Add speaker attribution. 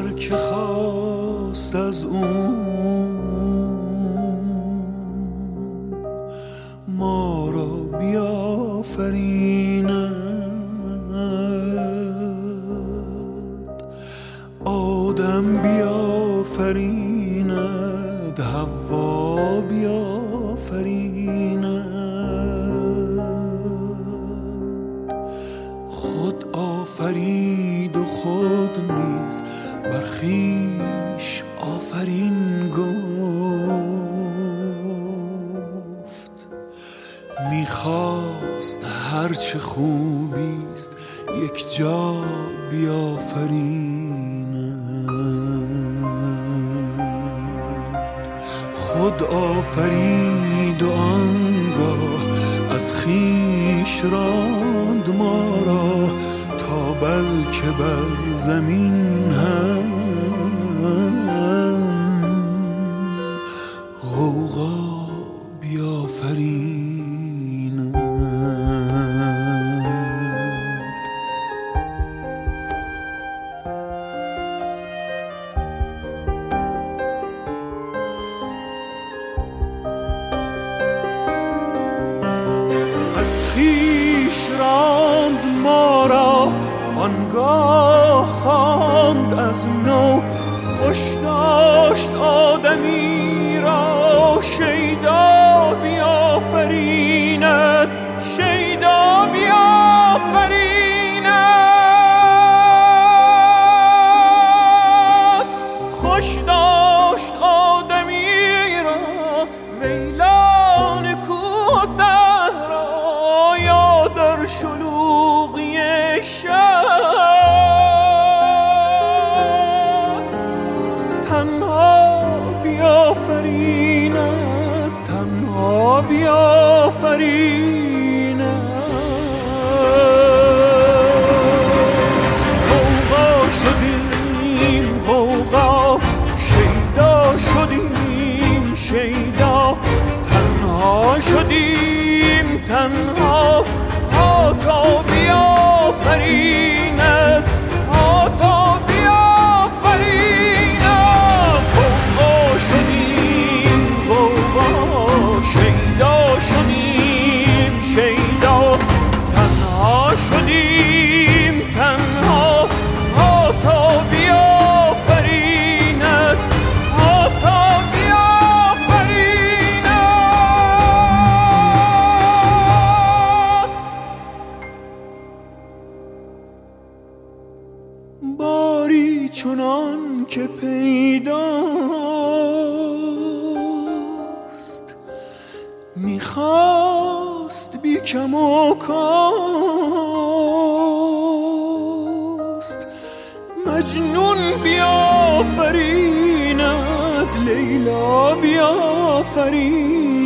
Speaker 1: هر که خواست از اون ما را بیافریند، آدم بیافریند، حوا بیافریند. خود آفرید و خود نیز بر خویش آفرین گفت. میخواست هرچه خوبیست یک جا بیافریند. خود آفرید و آنگاه از خویش راند ما را، تا بلکه بر زمین هم غوغا بیافریند. از خویش راند ما را، آنگاه خواند از نو. خوش داشت آدمی را، شیدا بیافریند، شیدا بیافریند. خوش داشت آدمی را، ویلان کوه و صحرا، یا در شلوغی شهر. تنها بیافریند، تنها بیافریند. غوغا شدیم غوغا، شیدا شدیم شیدا. تنها شدیم تنها، تا بیافریند، تا بیافریند. غوغا شدیم غوغا، شیدا شدیم شیدا. تنها شدیم تنها، تا بیافریند، تا بیافریند. باری چنان که پیداست، میخواست بی کم و کاست. مجنون بیافریند، لیلا بیافریند.